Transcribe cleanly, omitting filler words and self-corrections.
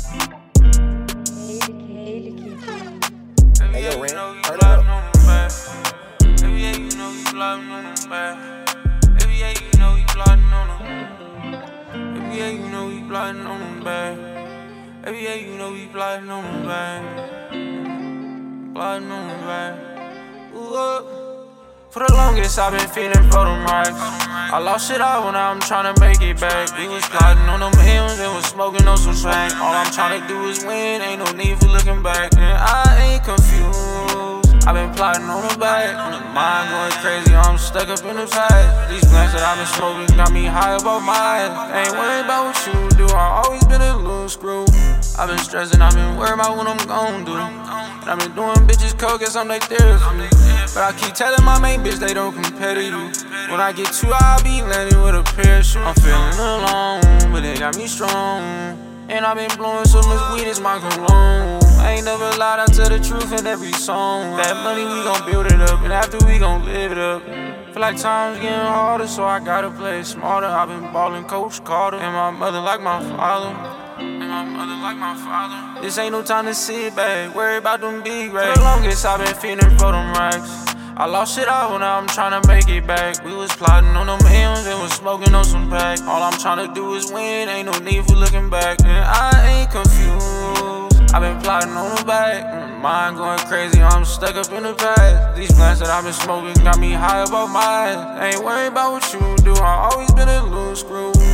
Hey, yo, Ren, turn it up. Every day you know you plotting on them bad. Every day you know you plotting on them. Every day you know you plotting on them bad. Every day you know you plotting on them bad. Plotting on them bad. Ooh, for the longest I've been feeling for them racks. I lost it all when I'm tryna make it back. We was plotting on them M's and was smoking on some spank. All I'm tryna do is win, ain't no need for looking back. And I ain't confused, I've been plotting on the back. Mind going crazy, I'm stuck up in the past. These blunts that I've been smoking got me high above my head. Ain't worried about what you do, I always been a little screw. I've been stressing, I've been worried about what I'm gon' do. And I've been doing bitches coke, guess I'm like therapy. But I keep telling my main bitch they don't compare to you. When I get too high, I be landing with a parachute. I'm feeling alone, but they got me strong. And I've been blowing so much weed, it's my cologne. I ain't never lied, I tell the truth in every song. That money, we gon' build it up, and after we gon' live it up. Feel like time's getting harder, so I gotta play smarter. I've been ballin' Coach Carter, and my mother like my father. This ain't no time to sit back, worry about them big racks. For the longest I've been feeling for them racks. I lost it all when I'm tryna make it back. We was plotting on them M's and was smoking on some pack. All I'm tryna do is win, ain't no need for looking back. And I ain't confused, I've been plotting on the back. Mind going crazy, I'm stuck up in the past. These blunts that I've been smoking got me high above my head. Ain't worried about what you do, I always been a little screw.